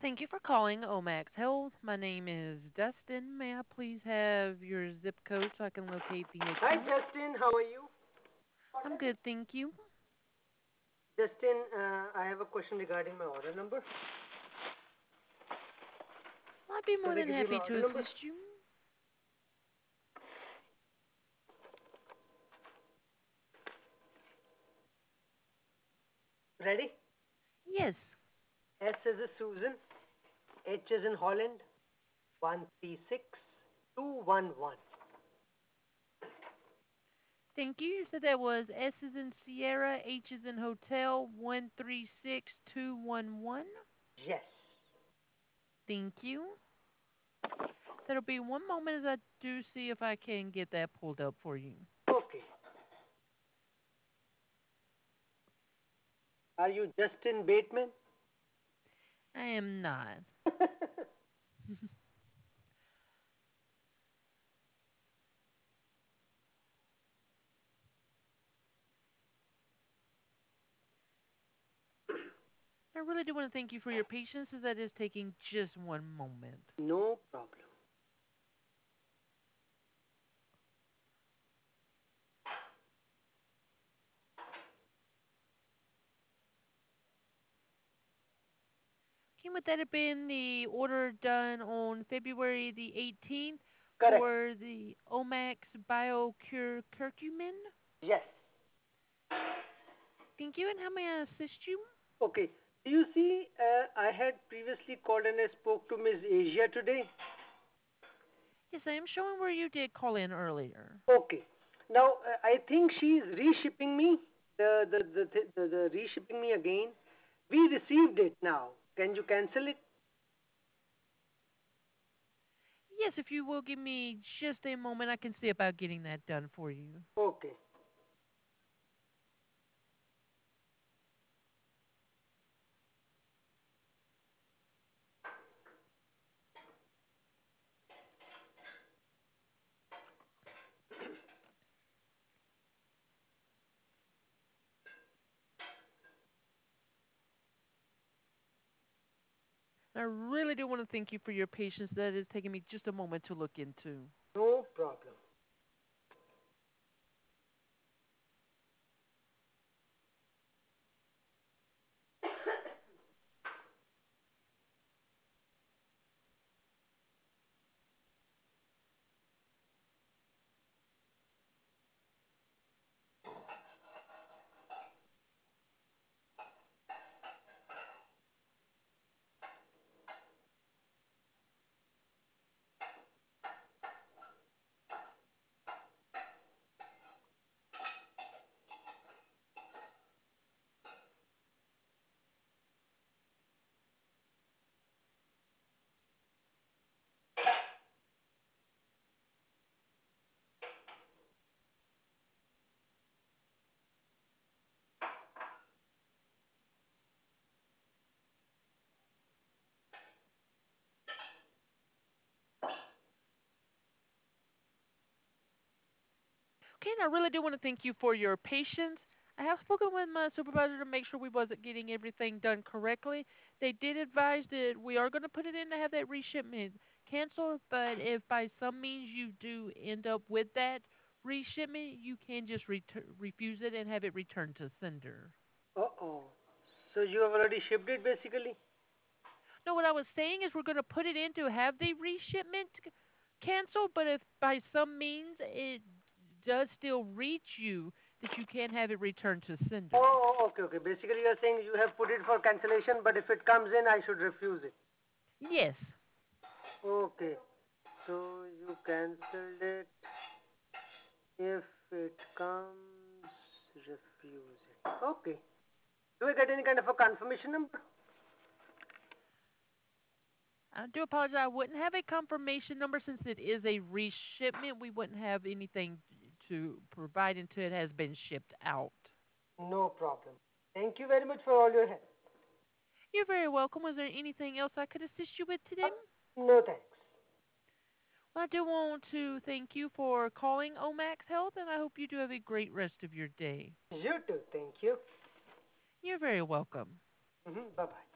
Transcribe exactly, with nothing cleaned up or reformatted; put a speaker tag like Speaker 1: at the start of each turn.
Speaker 1: Thank you for calling Omax Health. My name is Dustin. May I please have your zip code so I can locate the
Speaker 2: Hi,
Speaker 1: account?
Speaker 2: Justin. How are you?
Speaker 1: I'm good, thank you.
Speaker 2: Justin, uh, I have a question regarding my order number.
Speaker 1: I'd be more
Speaker 2: Can I
Speaker 1: than
Speaker 2: give you my
Speaker 1: happy to
Speaker 2: order number?
Speaker 1: assist you.
Speaker 2: Ready?
Speaker 1: Yes,
Speaker 2: S is in Susan, H is in Holland, one three six two one one.
Speaker 1: thank you. You said that was S is in Sierra, H is in Hotel, one three six two one one.
Speaker 2: Yes.
Speaker 1: Thank you. That'll be one moment as I do see if I can get that pulled up for you.
Speaker 2: Okay. Are you Justin Bateman?
Speaker 1: I am not. I really do want to thank you for your patience as that is taking just one moment.
Speaker 2: No problem.
Speaker 1: Okay, would that have been the order done on February the eighteenth
Speaker 2: Correct.
Speaker 1: for the Omax BioCure curcumin?
Speaker 2: Yes.
Speaker 1: Thank you, and how may I assist you?
Speaker 2: Okay. Do you see, uh, I had previously called and I spoke to Miss Asia today.
Speaker 1: Yes, I am showing where you did call in earlier.
Speaker 2: Okay. Now, uh, I think she's reshipping me the the the the, the, the reshipping me again. We received it now. Can you cancel it?
Speaker 1: Yes, if you will give me just a moment, I can see about getting that done for you.
Speaker 2: Okay.
Speaker 1: I really do want to thank you for your patience. That is taking me just a moment to look into.
Speaker 2: No problem.
Speaker 1: Okay, and I really do want to thank you for your patience. I have spoken with my supervisor to make sure we wasn't getting everything done correctly. They did advise that we are going to put it in to have that reshipment canceled, but if by some means you do end up with that reshipment, you can just retur- refuse it and have it returned to sender.
Speaker 2: Uh oh. So you have already shipped it basically?
Speaker 1: No, what I was saying is we're going to put it in to have the reshipment c- canceled, but if by some means it does still reach you, that you can have it returned to sender.
Speaker 2: Oh, oh, okay, okay. Basically, you are saying you have put it for cancellation, but if it comes in, I should refuse it.
Speaker 1: Yes.
Speaker 2: Okay. So you cancelled it. If it comes, refuse it. Okay. Do I get any kind of a confirmation number?
Speaker 1: I do apologize. I wouldn't have a confirmation number since it is a reshipment. We wouldn't have anything to provide until it has been shipped out.
Speaker 2: No problem. Thank you very much for all your help.
Speaker 1: You're very welcome. Was there anything else I could assist you with
Speaker 2: Uh,
Speaker 1: today?
Speaker 2: no thanks.
Speaker 1: Well, I do want to thank you for calling Omax Health, and I hope you do have a great rest of your day.
Speaker 2: You too. Thank you.
Speaker 1: You're very welcome.
Speaker 2: Hmm. Bye bye.